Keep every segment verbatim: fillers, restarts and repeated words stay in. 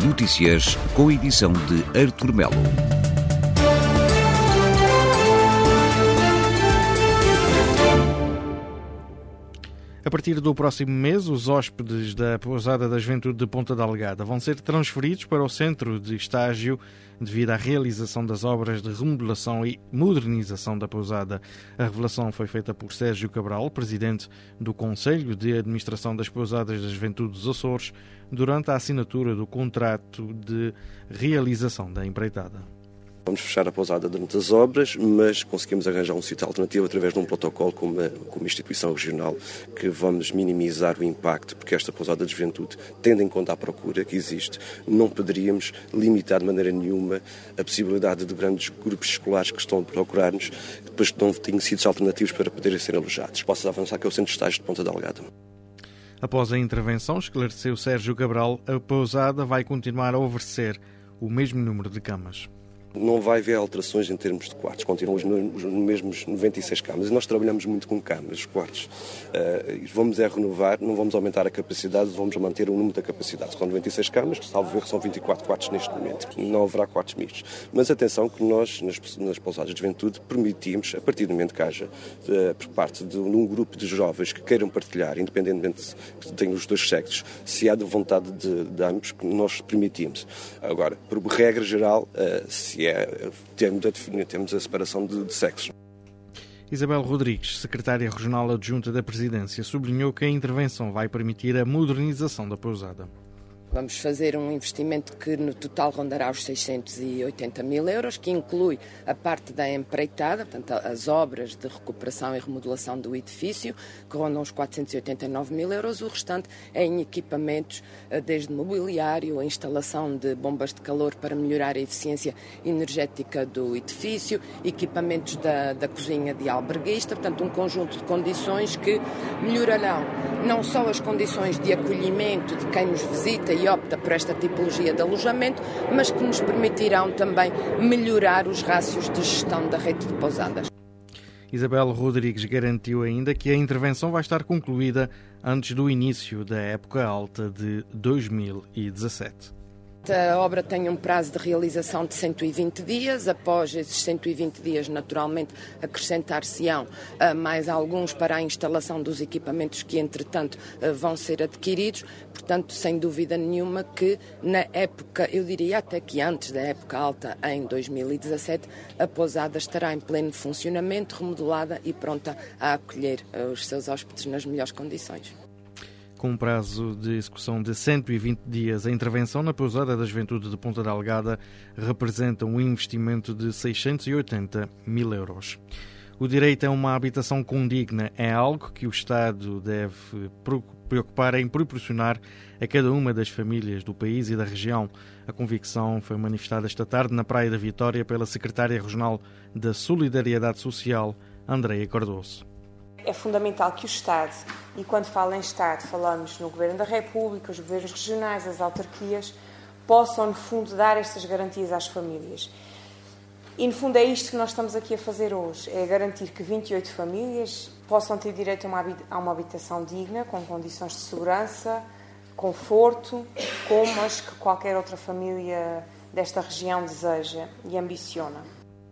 Notícias com a edição de Artur Melo. A partir do próximo mês, os hóspedes da Pousada da Juventude de Ponta Delgada vão ser transferidos para o centro de estágio devido à realização das obras de remodelação e modernização da pousada. A revelação foi feita por Sérgio Cabral, presidente do Conselho de Administração das Pousadas da Juventude dos Açores, durante a assinatura do contrato de realização da empreitada. Vamos fechar a pousada durante as obras, mas conseguimos arranjar um sítio alternativo através de um protocolo com uma, com uma instituição regional que vamos minimizar o impacto, porque esta pousada de juventude, tendo em conta a procura que existe, não poderíamos limitar de maneira nenhuma a possibilidade de grandes grupos escolares que estão a procurar-nos, depois que não têm sítios alternativos para poderem ser alojados. Posso avançar que é o Centro de Estágio de Ponta Delgada. Após a intervenção, esclareceu Sérgio Cabral, a pousada vai continuar a oferecer o mesmo número de camas. Não vai haver alterações em termos de quartos, continuam os mesmos noventa e seis camas. E nós trabalhamos muito com camas, os quartos. Uh, vamos é renovar, não vamos aumentar a capacidade, vamos manter o número da capacidade. São noventa e seis camas, salvo ver, são vinte e quatro quartos neste momento. Não haverá quartos mistos. Mas atenção que nós, nas, nas pousadas de juventude, permitimos, a partir do momento que haja, uh, por parte de, de um grupo de jovens que queiram partilhar, independentemente que tenham os dois sexos, se há de vontade de, de ambos, que nós permitimos. Agora, por regra geral, uh, se É, temos, a definir, temos a separação de, de sexos. Isabel Rodrigues, secretária regional adjunta da Presidência, sublinhou que a intervenção vai permitir a modernização da pousada. Vamos fazer um investimento que no total rondará os seiscentos e oitenta mil euros, que inclui a parte da empreitada, portanto as obras de recuperação e remodelação do edifício, que rondam os quatrocentos e oitenta e nove mil euros. O restante é em equipamentos, desde mobiliário, a instalação de bombas de calor para melhorar a eficiência energética do edifício, equipamentos da, da cozinha de alberguista, portanto um conjunto de condições que melhorarão não só as condições de acolhimento de quem nos visita e opta por esta tipologia de alojamento, mas que nos permitirão também melhorar os rácios de gestão da rede de pousadas. Isabel Rodrigues garantiu ainda que a intervenção vai estar concluída antes do início da época alta de dois mil e dezassete. A obra tem um prazo de realização de cento e vinte dias. Após esses cento e vinte dias, naturalmente, acrescentar-se-ão mais alguns para a instalação dos equipamentos que, entretanto, vão ser adquiridos. Portanto, sem dúvida nenhuma que na época, eu diria até que antes da época alta, em dois mil e dezassete, a pousada estará em pleno funcionamento, remodelada e pronta a acolher os seus hóspedes nas melhores condições. Com um prazo de execução de cento e vinte dias, a intervenção na Pousada da Juventude de Ponta Delgada representa um investimento de seiscentos e oitenta mil euros. O direito a uma habitação condigna é algo que o Estado deve preocupar em proporcionar a cada uma das famílias do país e da região. A convicção foi manifestada esta tarde na Praia da Vitória pela secretária regional da Solidariedade Social, Andreia Cardoso. É fundamental que o Estado, e quando falo em Estado falamos no Governo da República, os governos regionais, as autarquias, possam no fundo dar estas garantias às famílias. E no fundo é isto que nós estamos aqui a fazer hoje, é garantir que vinte e oito famílias possam ter direito a uma habitação digna, com condições de segurança, conforto, como as que qualquer outra família desta região deseja e ambiciona.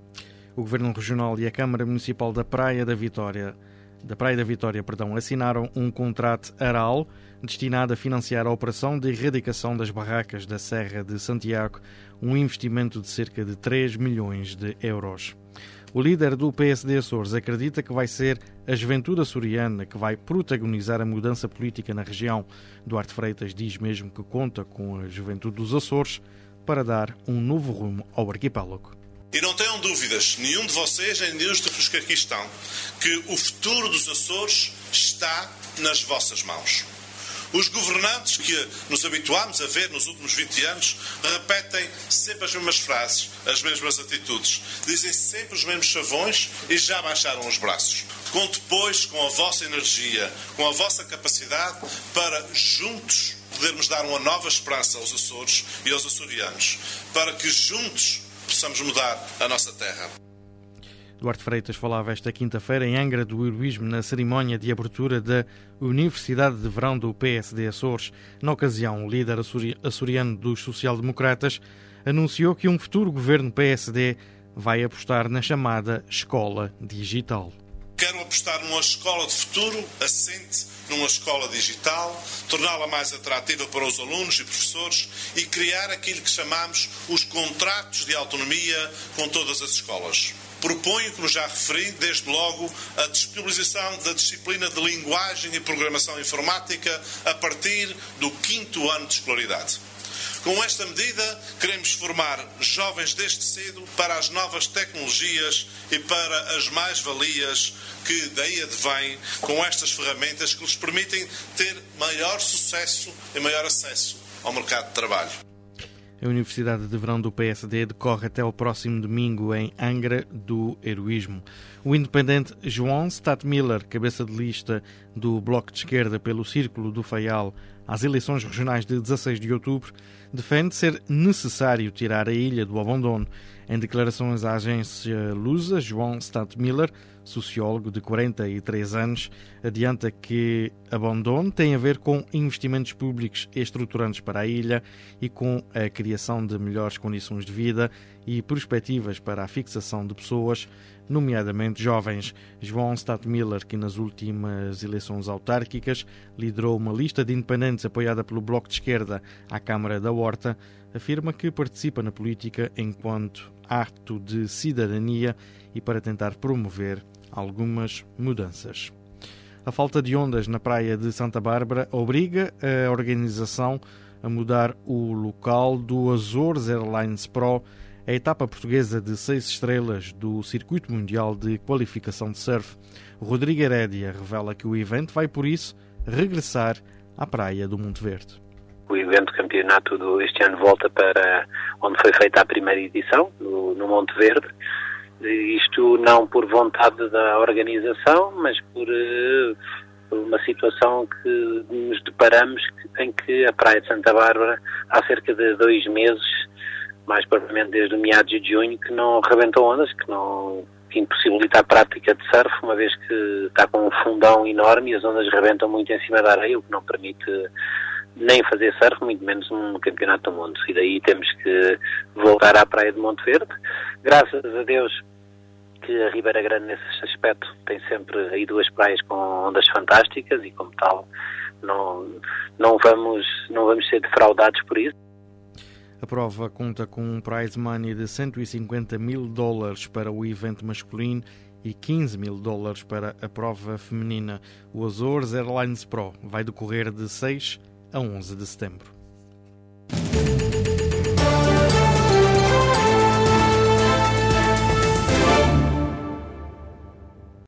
O Governo Regional e a Câmara Municipal da Praia da Vitória da Praia da Vitória, perdão, assinaram um contrato ARAL destinado a financiar a operação de erradicação das barracas da Serra de Santiago, um investimento de cerca de três milhões de euros. O líder do P S D Açores acredita que vai ser a juventude açoriana que vai protagonizar a mudança política na região. Duarte Freitas diz mesmo que conta com a juventude dos Açores para dar um novo rumo ao arquipélago. E não tenham dúvidas, nenhum de vocês, nem nenhum dos que aqui estão, que o futuro dos Açores está nas vossas mãos. Os governantes que nos habituámos a ver nos últimos vinte anos repetem sempre as mesmas frases, as mesmas atitudes. Dizem sempre os mesmos chavões e já baixaram os braços. Conto, pois, com a vossa energia, com a vossa capacidade para, juntos, podermos dar uma nova esperança aos Açores e aos açorianos, para que, juntos, possamos mudar a nossa terra. Duarte Freitas falava esta quinta-feira em Angra do Heroísmo na cerimónia de abertura da Universidade de Verão do P S D Açores. Na ocasião, o líder açoriano dos social-democratas anunciou que um futuro governo P S D vai apostar na chamada escola digital. Quero apostar numa escola de futuro assente numa escola digital, torná-la mais atrativa para os alunos e professores e criar aquilo que chamamos os contratos de autonomia com todas as escolas. Proponho, como já referi, desde logo, a disponibilização da disciplina de linguagem e programação informática a partir do quinto ano de escolaridade. Com esta medida, queremos formar jovens desde cedo para as novas tecnologias e para as mais-valias que daí advêm com estas ferramentas que lhes permitem ter maior sucesso e maior acesso ao mercado de trabalho. A Universidade de Verão do P S D decorre até o próximo domingo em Angra do Heroísmo. O independente João Stadtmiller, cabeça de lista do Bloco de Esquerda pelo Círculo do Faial às eleições regionais de dezasseis de outubro, defende ser necessário tirar a ilha do abandono. Em declarações à agência Lusa, João Stadtmiller, sociólogo de quarenta e três anos, adianta que abandono tem a ver com investimentos públicos estruturantes para a ilha e com a criação de melhores condições de vida e perspectivas para a fixação de pessoas, nomeadamente jovens. João Stadtmiller, que nas últimas eleições autárquicas liderou uma lista de independentes apoiada pelo Bloco de Esquerda à Câmara da Horta, afirma que participa na política enquanto ato de cidadania e para tentar promover algumas mudanças. A falta de ondas na praia de Santa Bárbara obriga a organização a mudar o local do Azores Airlines Pro, a etapa portuguesa de seis estrelas do Circuito Mundial de Qualificação de Surf. Rodrigo Herédia revela que o evento vai, por isso, regressar à praia do Monte Verde. O evento campeonato do, este ano volta para onde foi feita a primeira edição, no, no Monte Verde. Isto não por vontade da organização, mas por, por uma situação que nos deparamos em que a praia de Santa Bárbara, há cerca de dois meses, mais propriamente desde meados de junho, que não rebentam ondas, que não que impossibilita a prática de surf, uma vez que está com um fundão enorme e as ondas rebentam muito em cima da areia, o que não permite nem fazer surf, muito menos um campeonato do mundo. E daí temos que voltar à praia de Monte Verde. Graças a Deus que a Ribeira Grande, nesse aspecto, tem sempre aí duas praias com ondas fantásticas e, como tal, não, não, vamos, não vamos ser defraudados por isso. A prova conta com um prize money de cento e cinquenta mil dólares para o evento masculino e quinze mil dólares para a prova feminina. O Azores Airlines Pro vai decorrer de seis a onze de setembro.